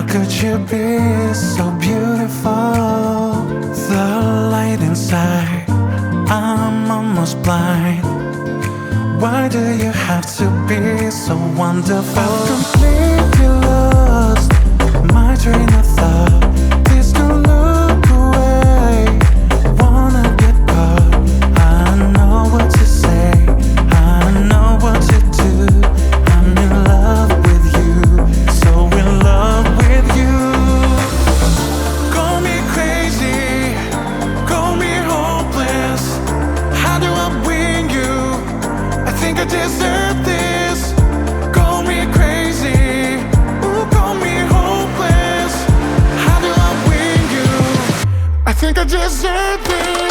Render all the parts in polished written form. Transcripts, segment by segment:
could you be so beautiful? The light inside, I'm almost blind. Why do you have to be so wonderful? I'm completely lost, my train of thought. Please don't look away, wanna get caught. I know what to say, I know what to do. I'm in love with you, so in love with you. Call me crazy, call me hopeless. How do I win you? I think I deserve this. Call me crazy, ooh, call me hopeless. How do I win you? I think I deserve this.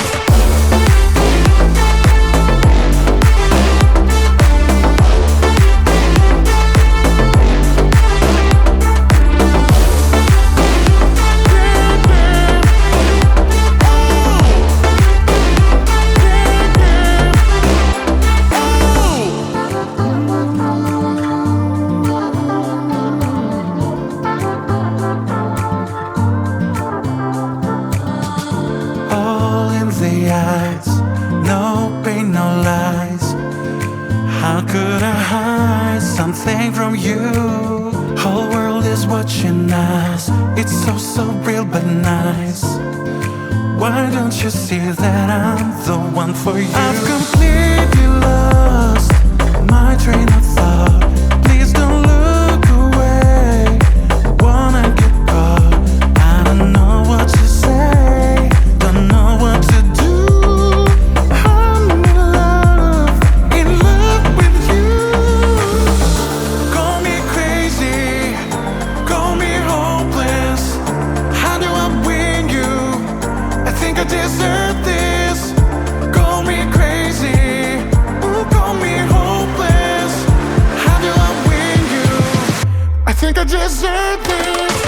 The eyes, no pain, no lies. How could I hide something from you? Whole world is watching us. It's so real but nice. Why don't you see that I'm the one for you? I've completely lost my train of thought. Please don't look away, wanna get caught. I don't know what to say, don't know what to do. I'm in love with you. Call me crazy, call me hopeless. How do I win you? I think I deserve this. Call me crazy, ooh, call me hopeless. How do I win you? I think I deserve this.